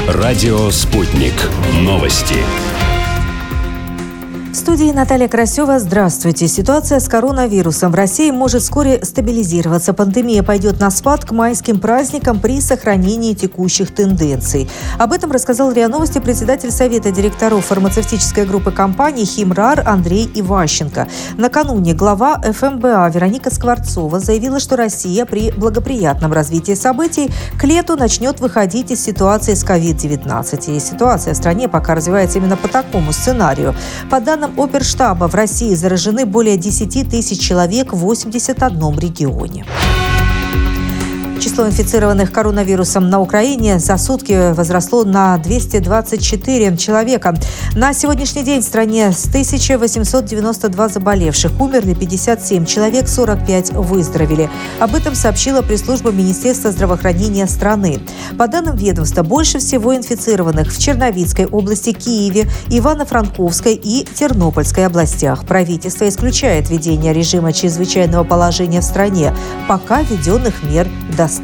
Радио «Спутник». Новости. В студии Наталья Красева. Здравствуйте. Ситуация с коронавирусом в России может вскоре стабилизироваться. Пандемия пойдет на спад к майским праздникам при сохранении текущих тенденций. Об этом рассказал РИА Новости председатель Совета директоров фармацевтической группы компании «Химрар» Андрей Иващенко. Накануне глава ФМБА Вероника Скворцова заявила, что Россия при благоприятном развитии событий к лету начнет выходить из ситуации с COVID-19. И ситуация в стране пока развивается именно по такому сценарию. По данным Оперштаба, в России заражены более 10 тысяч человек в 81 регионе. Число инфицированных коронавирусом на Украине за сутки возросло на 224 человека. На сегодняшний день в стране 1892 заболевших, умерли 57 человек, 45 выздоровели. Об этом сообщила пресс-служба Министерства здравоохранения страны. По данным ведомства, больше всего инфицированных в Черновицкой области, Киеве, Ивано-Франковской и Тернопольской областях. Правительство исключает введение режима чрезвычайного положения в стране, пока введенных мер достаточно.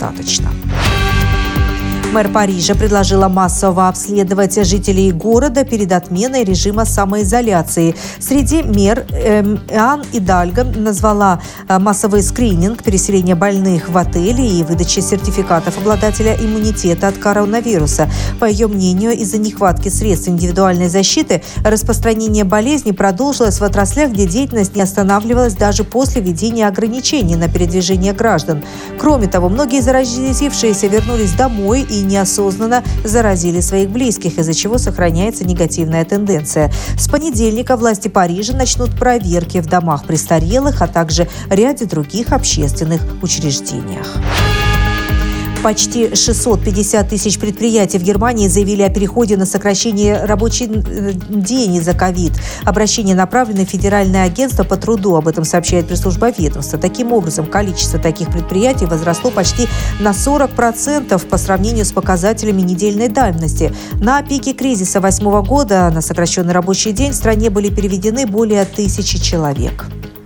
Мэр Парижа предложила массово обследовать жителей города перед отменой режима самоизоляции. Среди мер Ан Идальго назвала массовый скрининг, переселение больных в отели и выдачу сертификатов обладателя иммунитета от коронавируса. По ее мнению, из-за нехватки средств индивидуальной защиты распространение болезни продолжилось в отраслях, где деятельность не останавливалась даже после введения ограничений на передвижение граждан. Кроме того, многие заразившиеся вернулись домой и неосознанно заразили своих близких, из-за чего сохраняется негативная тенденция. С понедельника власти Парижа начнут проверки в домах престарелых, а также ряде других общественных учреждениях. Почти 650 тысяч предприятий в Германии заявили о переходе на сокращение рабочий день из-за ковид. Обращение направлено в Федеральное агентство по труду. Об этом сообщает пресс-служба ведомства. Таким образом, количество таких предприятий возросло почти на 40% по сравнению с показателями недельной давности. На пике кризиса 2008 года на сокращенный рабочий день в стране были переведены более 1000 человек.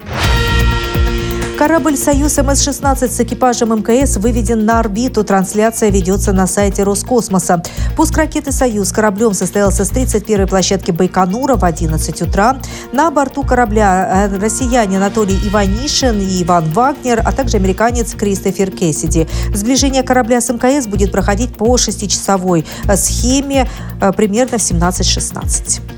Корабль «Союз МС-16» с экипажем МКС выведен на орбиту. Трансляция ведется на сайте Роскосмоса. Пуск ракеты «Союз» кораблем состоялся с 31-й площадки Байконура в 11 утра. На борту корабля россияне Анатолий Иванишин и Иван Вагнер, а также американец Кристофер Кэссиди. Сближение корабля с МКС будет проходить по 6-часовой схеме примерно в 17:16.